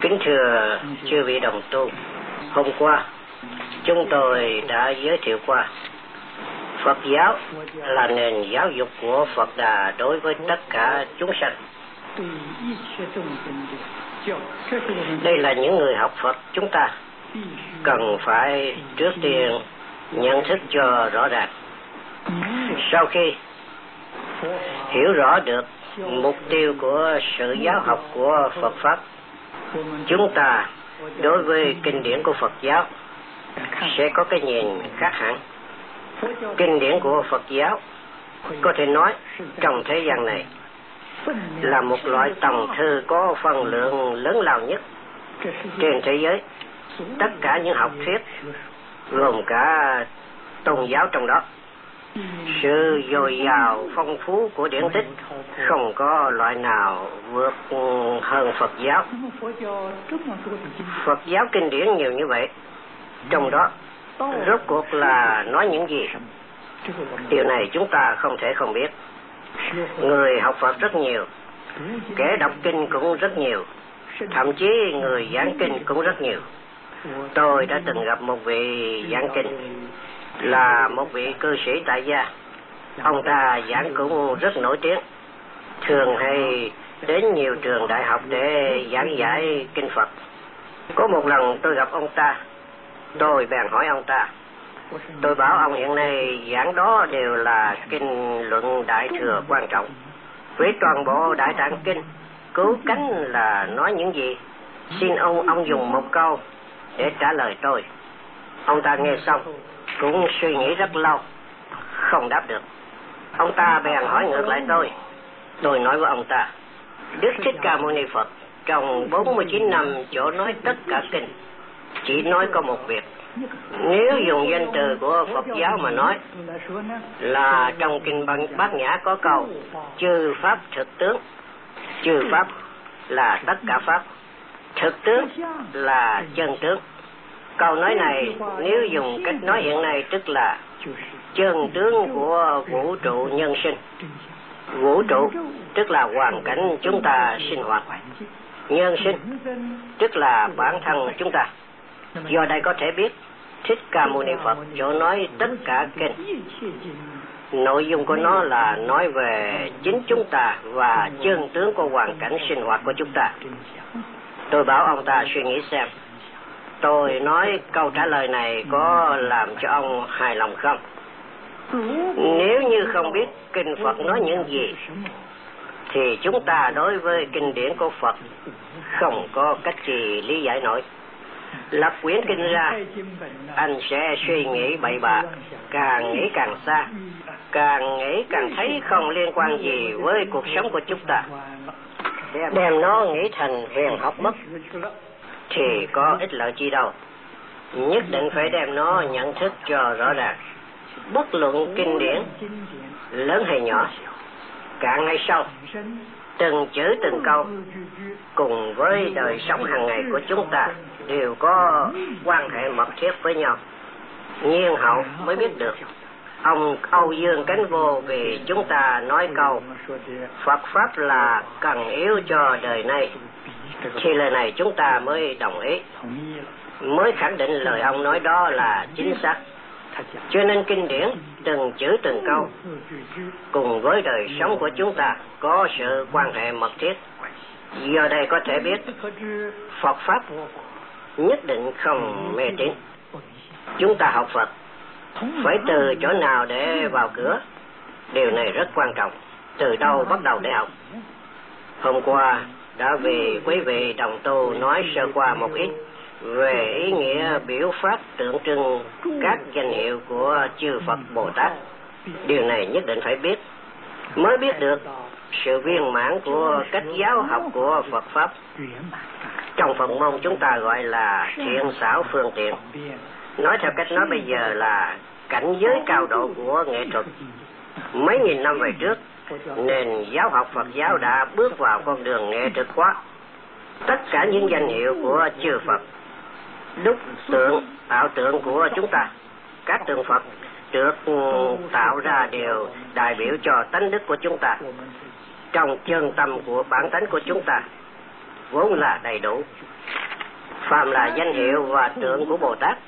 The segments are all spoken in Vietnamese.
Kính thưa chư vị đồng tu, hôm qua chúng tôi đã giới thiệu qua Phật giáo là nền giáo dục của Phật Đà đối với tất cả chúng sanh. Đây là những người học Phật chúng ta cần phải trước tiên nhận thức cho rõ ràng. Sau khi hiểu rõ được mục tiêu của sự giáo học của Phật Pháp, chúng ta đối với kinh điển của Phật giáo sẽ có cái nhìn khác hẳn. Kinh điển của Phật giáo có thể nói trong thế gian này là một loại tầng thư có phần lượng lớn lao nhất trên thế giới. Tất cả những học thuyết gồm cả tôn giáo trong đó. Sự dồi dào phong phú của điển tích không có loại nào vượt hơn Phật giáo. Phật giáo kinh điển nhiều như vậy, trong đó rốt cuộc là nói những gì? Điều này chúng ta không thể không biết. Người học Phật rất nhiều, kẻ đọc kinh cũng rất nhiều, thậm chí người giảng kinh cũng rất nhiều. Tôi đã từng gặp một vị giảng kinh, là một vị cư sĩ tại gia. Ông ta giảng cũng rất nổi tiếng, thường hay đến nhiều trường đại học để giảng giải kinh Phật. Có một lần tôi gặp ông ta, tôi bèn hỏi ông ta. Tôi bảo ông hiện nay giảng đó đều là kinh luận đại thừa quan trọng. Với toàn bộ đại tạng kinh, cứu cánh là nói những gì? Xin ông dùng một câu để trả lời tôi. Ông ta nghe xong cũng suy nghĩ rất lâu, không đáp được. Ông ta bèn hỏi ngược lại tôi. Tôi nói với ông ta, Đức Thích Ca Mâu Ni Phật trong 49 năm chỗ nói tất cả kinh, chỉ nói có một việc. Nếu dùng danh từ của Phật giáo mà nói, là trong kinh Bát Nhã có câu chư pháp thực tướng. Chư pháp là tất cả pháp, thực tướng là chân tướng. Câu nói này nếu dùng cách nói hiện nay tức là chân tướng của vũ trụ nhân sinh. Vũ trụ tức là hoàn cảnh chúng ta sinh hoạt. Nhân sinh tức là bản thân chúng ta. Do đây có thể biết Thích Ca Mâu Ni Phật chỗ nói tất cả kinh, nội dung của nó là nói về chính chúng ta và chân tướng của hoàn cảnh sinh hoạt của chúng ta. Tôi bảo ông ta suy nghĩ xem, tôi nói câu trả lời này có làm cho ông hài lòng không? Nếu như không biết kinh Phật nói những gì, thì chúng ta đối với kinh điển của Phật không có cách gì lý giải nổi. Lập quyển kinh ra, anh sẽ suy nghĩ bậy bạ, càng nghĩ càng xa, càng nghĩ càng thấy không liên quan gì với cuộc sống của chúng ta. Đem nó nghĩ thành huyền học mất thì có ích lợi chi đâu. Nhất định phải đem nó nhận thức cho rõ ràng. Bất luận kinh điển lớn hay nhỏ, cạn hay sâu, từng chữ từng câu cùng với đời sống hàng ngày của chúng ta đều có quan hệ mật thiết với nhau. Nhiên hậu mới biết được. Ông Âu Dương Cánh Vô vì chúng ta nói câu Phật Pháp là cần yếu cho đời này, thì lời này chúng ta mới đồng ý, mới khẳng định lời ông nói đó là chính xác. Cho nên kinh điển từng chữ từng câu cùng với đời sống của chúng ta có sự quan hệ mật thiết. Do đây có thể biết Phật Pháp nhất định không mê tín. Chúng ta học Phật phải từ chỗ nào để vào cửa? Điều này rất quan trọng. Từ đâu bắt đầu để học? Hôm qua đã vì quý vị đồng tu nói sơ qua một ít về ý nghĩa biểu pháp tượng trưng các danh hiệu của chư Phật Bồ Tát. Điều này nhất định phải biết, mới biết được sự viên mãn của cách giáo học của Phật Pháp. Trong Phật môn chúng ta gọi là thiện xảo phương tiện. Nói theo cách nói bây giờ là cảnh giới cao độ của nghệ thuật. Mấy nghìn năm về trước, nền giáo học Phật giáo đã bước vào con đường nghệ thuật hóa. Tất cả những danh hiệu của chư Phật, đúc tượng, tạo tượng của chúng ta, các tượng Phật được tạo ra đều đại biểu cho tánh đức của chúng ta. Trong chân tâm của bản tánh của chúng ta vốn là đầy đủ. Phàm là danh hiệu và tượng của Bồ Tát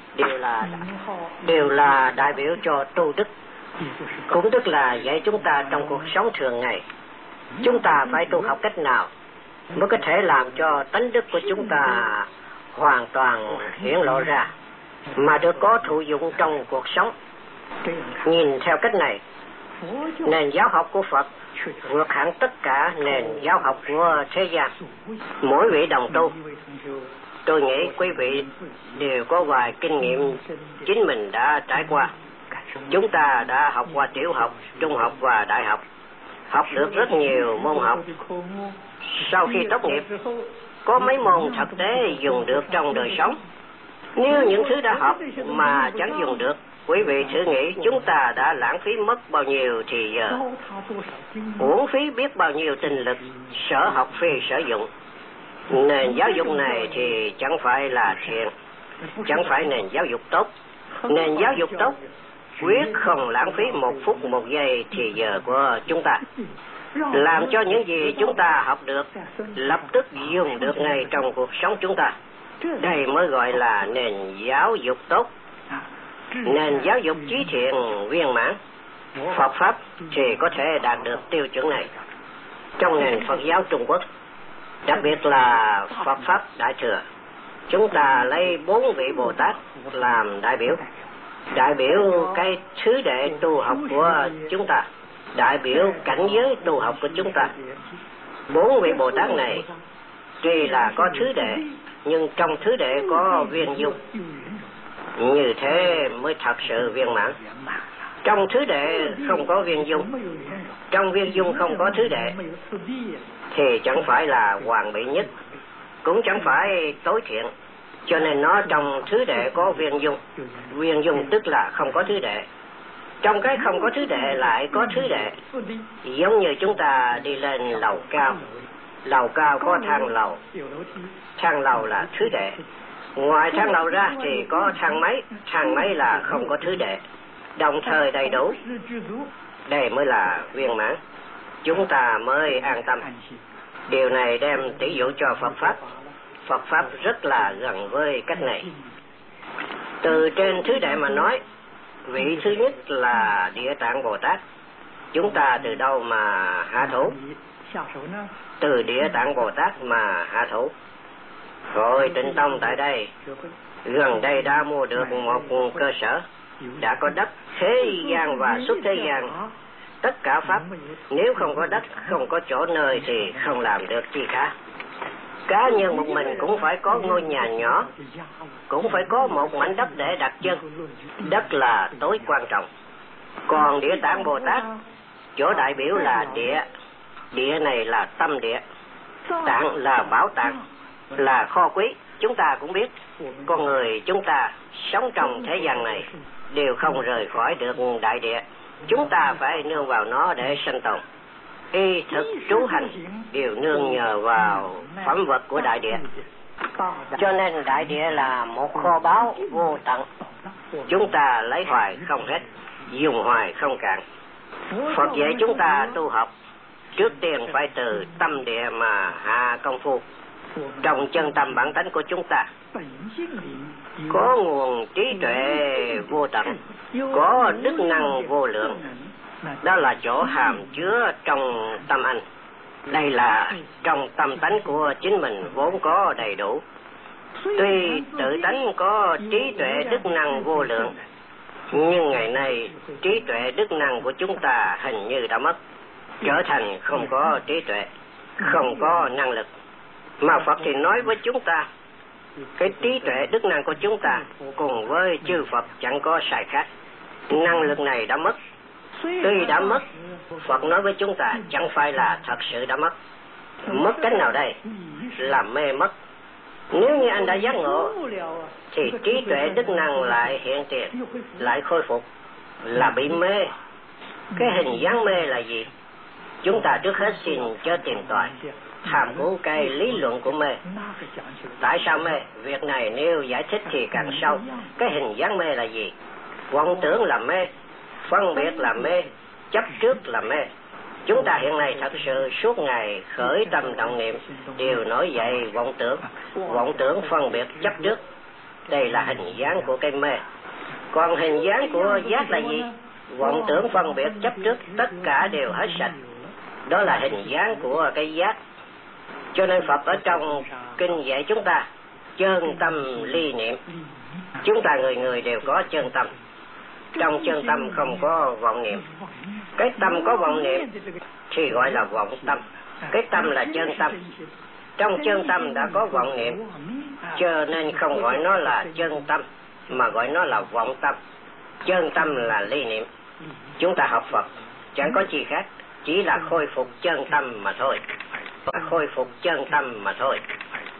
đều là đại biểu cho tu đức, cũng tức là dạy chúng ta trong cuộc sống thường ngày. Chúng ta phải tu học cách nào mới có thể làm cho tánh đức của chúng ta hoàn toàn hiển lộ ra, mà được có thụ dụng trong cuộc sống. Nhìn theo cách này, nền giáo học của Phật vượt hẳn tất cả nền giáo học của thế gian. Mỗi vị đồng tu, tôi nghĩ quý vị đều có vài kinh nghiệm chính mình đã trải qua. Chúng ta đã học qua tiểu học, trung học và đại học, học được rất nhiều môn học. Sau khi tốt nghiệp, có mấy môn thực tế dùng được trong đời sống. Nếu những thứ đã học mà chẳng dùng được, quý vị thử nghĩ chúng ta đã lãng phí mất bao nhiêu thì giờ, uổng phí biết bao nhiêu tinh lực, sở học phi sở dụng. Nền giáo dục này thì chẳng phải là thiện, chẳng phải nền giáo dục tốt. Nền giáo dục tốt quyết không lãng phí một phút một giây thì giờ của chúng ta, làm cho những gì chúng ta học được lập tức dùng được ngay trong cuộc sống chúng ta. Đây mới gọi là nền giáo dục tốt, nền giáo dục trí thiện viên mãn. Phật pháp thì có thể đạt được tiêu chuẩn này. Trong nền Phật giáo Trung Quốc, đặc biệt là Phật pháp Đại Thừa, chúng ta lấy 4 vị Bồ Tát làm đại biểu cái thứ đệ tu học của chúng ta, đại biểu cảnh giới tu học của chúng ta. 4 vị Bồ Tát này tuy là có thứ đệ, nhưng trong thứ đệ có viên dung, như thế mới thật sự viên mãn. Trong thứ đệ không có viên dung, trong viên dung không có thứ đệ, thì chẳng phải là hoàn mỹ nhất, cũng chẳng phải tối thiện. Cho nên nó trong thứ đệ có viên dung. Viên dung tức là không có thứ đệ. Trong cái không có thứ đệ lại có thứ đệ. Giống như chúng ta đi lên lầu cao, lầu cao có thang lầu, thang lầu là thứ đệ. Ngoài thang lầu ra thì có thang máy là không có thứ đệ, đồng thời đầy đủ. Đây mới là viên mãn, chúng ta mới an tâm. Điều này đem tỷ dụ cho Phật pháp. Phật pháp rất là gần với cách này. Từ trên thứ đệ mà nói, vị thứ nhất là Địa Tạng Bồ Tát. Chúng ta từ đâu mà hạ thủ? Từ Địa Tạng Bồ Tát mà hạ thủ. Rồi Tịnh Tông tại đây gần đây đã mua được một cơ sở, đã có đất thế gian và xuất thế gian, tất cả pháp. Nếu không có đất, không có chỗ nơi thì không làm được gì cả. Cá nhân một mình cũng phải có ngôi nhà nhỏ, cũng phải có một mảnh đất để đặt chân. Đất là tối quan trọng. Còn Địa Tạng Bồ Tát, chỗ đại biểu là địa. Địa này là tâm địa. Tạng là bảo tàng, là kho quý. Chúng ta cũng biết, con người chúng ta sống trong thế gian này đều không rời khỏi được đại địa. Chúng ta phải nương vào nó để sinh tồn. Y thực trú hành đều nương nhờ vào phẩm vật của đại địa. Cho nên đại địa là một kho báu vô tận. Chúng ta lấy hoài không hết, dùng hoài không cạn. Phật dạy chúng ta tu học, trước tiên phải từ tâm địa mà hạ công phu. Trong chân tâm bản tánh của chúng ta có nguồn trí tuệ vô tận, có đức năng vô lượng. Đó là chỗ hàm chứa trong tâm anh. Đây là trong tâm tánh của chính mình vốn có đầy đủ. Tuy tự tánh có trí tuệ đức năng vô lượng, nhưng ngày nay trí tuệ đức năng của chúng ta hình như đã mất, trở thành không có trí tuệ, không có năng lực. Mà Phật thì nói với chúng ta, cái trí tuệ đức năng của chúng ta cùng với chư Phật chẳng có sai khác. Năng lực này đã mất. Tuy đã mất, Phật nói với chúng ta chẳng phải là thật sự đã mất. Mất cách nào đây? Làm mê mất. Nếu như anh đã giác ngộ, thì trí tuệ đức năng lại hiện tiền, lại khôi phục. Là bị mê. Cái hình dáng mê là gì? Chúng ta trước hết xin cho tìm tòi, tham cứu cái lý luận của mê. Tại sao mê? Việc này nếu giải thích thì càng sâu. Cái hình dáng mê là gì? Vọng tưởng là mê, phân biệt là mê, chấp trước là mê. Chúng ta hiện nay thật sự suốt ngày khởi tâm động niệm đều nổi dậy vọng tưởng phân biệt chấp trước. Đây là hình dáng của cái mê. Còn hình dáng của giác là gì? Vọng tưởng phân biệt chấp trước tất cả đều hết sạch. Đó là hình dáng của cái giác. Cho nên Phật ở trong kinh dạy chúng ta chân tâm ly niệm. Chúng ta người người đều có chân tâm. Trong chân tâm không có vọng niệm. Cái tâm có vọng niệm thì gọi là vọng tâm. Cái tâm là chân tâm. Trong chân tâm đã có vọng niệm, cho nên không gọi nó là chân tâm mà gọi nó là vọng tâm. Chân tâm là ly niệm. Chúng ta học Phật chẳng có chi khác, chỉ là khôi phục chân tâm mà thôi. Khôi phục chân tâm mà thôi.